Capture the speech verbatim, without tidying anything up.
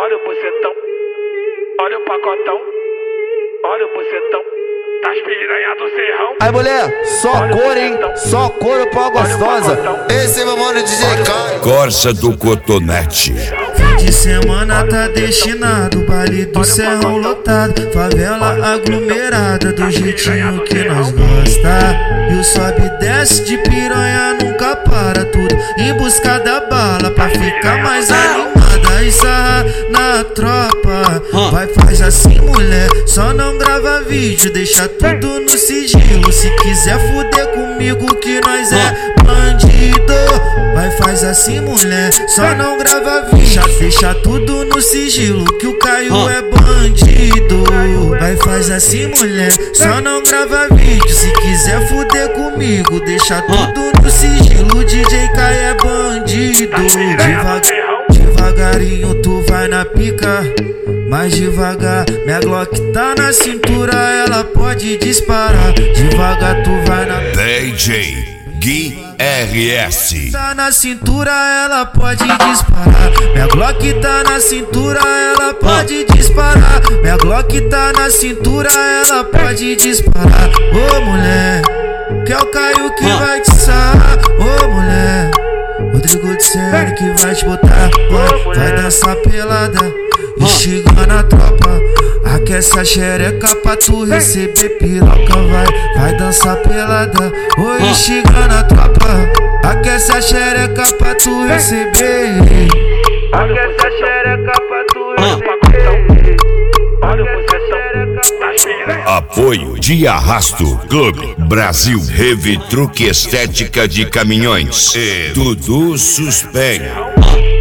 Olha o bucetão, olha o pacotão, olha o bucetão, das piranhas do serrão. Aí mulher, só cor, hein? Só couro pra gostosa. Esse é meu mano D J Caio. Corsa do Cotonete. Fim de semana tá destinado, baile do serrão lotado, favela aglomerada do jeitinho que nós gosta. E o sobe e desce de piranha nunca para, tudo em busca da bala pra ficar mais animada. E sarra na tropa, vai faz assim mulher, só não grava vídeo, deixa tudo no sigilo. Se quiser fuder comigo que nós é bandido, vai faz assim mulher, só não grava vídeo, deixa tudo no sigilo que o Caio é bandido. Vai faz assim mulher, só não grava vídeo, se quiser fuder comigo, deixa tudo no sigilo. D J Caio é bandido. Devagar, devagarinho tu vai na pica, mais devagar, minha Glock tá na cintura, ela pode disparar. Devagar tu vai na D J Gui R S. Tá na cintura, ela pode disparar. Minha Glock tá na cintura, ela pode disparar. Minha Glock tá na cintura, ela pode disparar. Ô mulher, que é o Caio que vai te sarrar. Ô mulher, Rodrigo de Sene que vai te botar. Vai, vai dançar pelada, instigando a tropa. Aquece a xereca pra tu receber piroca. Vai, vai dançar pelada, oi, instigando a tropa. Aquece a xereca pra tu receber. Aquece a xereca pra tu receber. Olha o bucetão. Apoio de Arrasto Clube Brasil, Revitruque Estética de Caminhões e Dudu Suspense.